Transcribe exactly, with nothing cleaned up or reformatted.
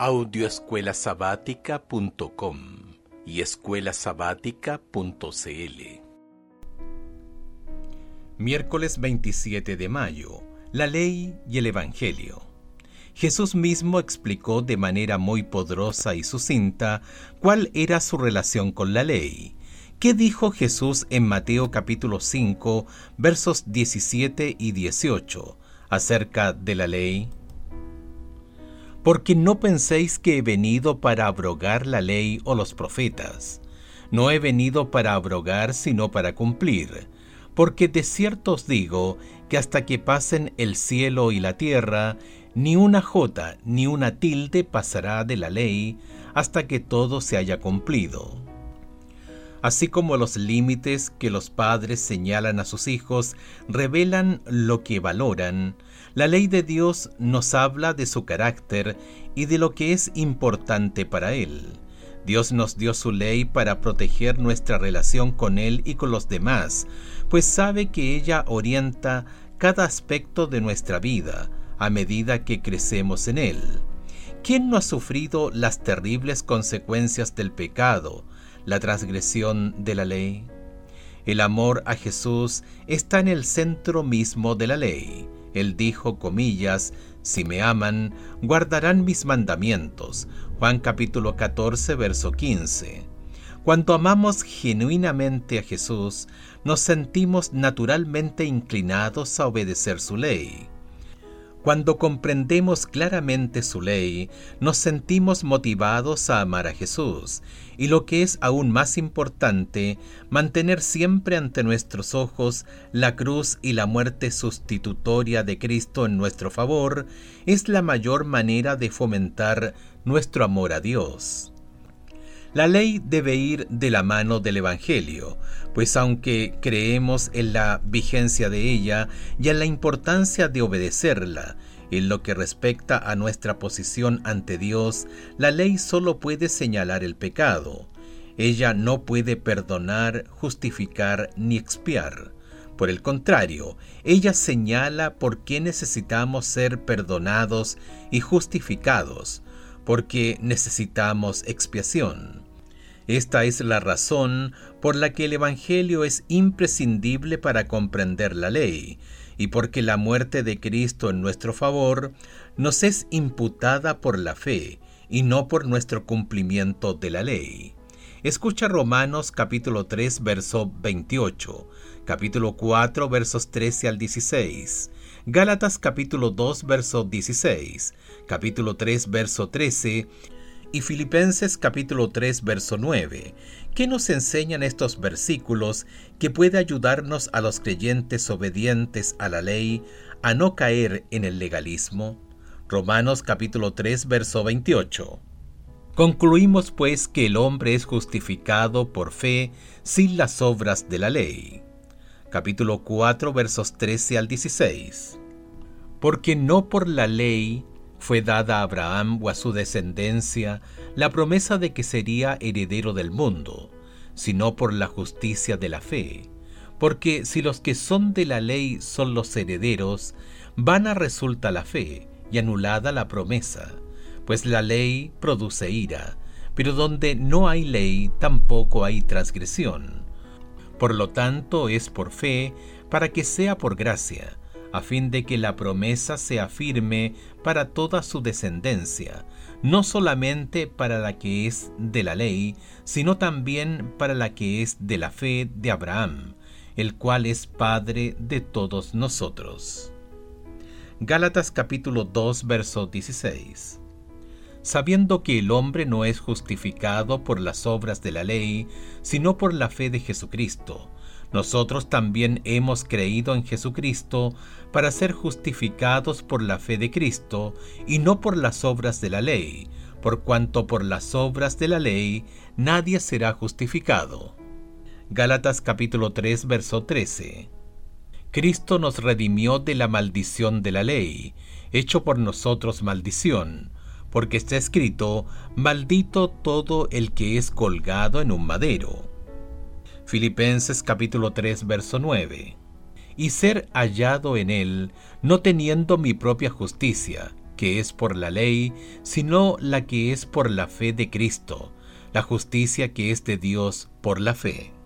audio escuela sabática punto com y escuela sabática punto c l. Miércoles veintisiete de mayo. La ley y el Evangelio. Jesús mismo explicó de manera muy poderosa y sucinta cuál era su relación con la ley. ¿Qué dijo Jesús en Mateo capítulo cinco, versos diecisiete y dieciocho, acerca de la ley? Porque no penséis que he venido para abrogar la ley o los profetas. No he venido para abrogar, sino para cumplir. Porque de cierto os digo que hasta que pasen el cielo y la tierra, ni una jota ni una tilde pasará de la ley hasta que todo se haya cumplido. Así como los límites que los padres señalan a sus hijos revelan lo que valoran, la ley de Dios nos habla de su carácter y de lo que es importante para Él. Dios nos dio su ley para proteger nuestra relación con Él y con los demás, pues sabe que ella orienta cada aspecto de nuestra vida a medida que crecemos en Él. ¿Quién no ha sufrido las terribles consecuencias del pecado, la transgresión de la ley? El amor a Jesús está en el centro mismo de la ley. Él dijo, comillas, si me aman, guardarán mis mandamientos. Juan capítulo catorce, verso quince. Cuando amamos genuinamente a Jesús, nos sentimos naturalmente inclinados a obedecer su ley. Cuando comprendemos claramente su ley, nos sentimos motivados a amar a Jesús, y lo que es aún más importante, mantener siempre ante nuestros ojos la cruz y la muerte sustitutoria de Cristo en nuestro favor, es la mayor manera de fomentar nuestro amor a Dios. La ley debe ir de la mano del Evangelio, pues aunque creemos en la vigencia de ella y en la importancia de obedecerla, en lo que respecta a nuestra posición ante Dios, la ley solo puede señalar el pecado. Ella no puede perdonar, justificar ni expiar. Por el contrario, ella señala por qué necesitamos ser perdonados y justificados, porque necesitamos expiación. Esta es la razón por la que el Evangelio es imprescindible para comprender la ley, y porque la muerte de Cristo en nuestro favor nos es imputada por la fe y no por nuestro cumplimiento de la ley. Escucha Romanos capítulo tres, verso veintiocho, capítulo cuatro, versos trece al dieciséis, Gálatas capítulo dos, verso dieciséis, capítulo tres, verso trece, y Filipenses capítulo tres, verso nueve. ¿Qué nos enseñan estos versículos que puede ayudarnos a los creyentes obedientes a la ley a no caer en el legalismo? Romanos capítulo tres, verso veintiocho. Concluimos pues que el hombre es justificado por fe sin las obras de la ley. Capítulo cuatro, versos trece al dieciséis. Porque no por la ley fue dada a Abraham o a su descendencia la promesa de que sería heredero del mundo, sino por la justicia de la fe. Porque si los que son de la ley son los herederos, vana resulta la fe y anulada la promesa, pues la ley produce ira, pero donde no hay ley tampoco hay transgresión. Por lo tanto es por fe, para que sea por gracia, a fin de que la promesa sea firme para toda su descendencia, no solamente para la que es de la ley, sino también para la que es de la fe de Abraham, el cual es Padre de todos nosotros. Gálatas capítulo dos, verso dieciséis. Sabiendo que el hombre no es justificado por las obras de la ley, sino por la fe de Jesucristo, nosotros también hemos creído en Jesucristo para ser justificados por la fe de Cristo y no por las obras de la ley, por cuanto por las obras de la ley nadie será justificado. Gálatas capítulo tres, verso trece. Cristo nos redimió de la maldición de la ley, hecho por nosotros maldición, porque está escrito, maldito todo el que es colgado en un madero. Filipenses capítulo tres, verso nueve. Y ser hallado en él, no teniendo mi propia justicia, que es por la ley, sino la que es por la fe de Cristo, la justicia que es de Dios por la fe.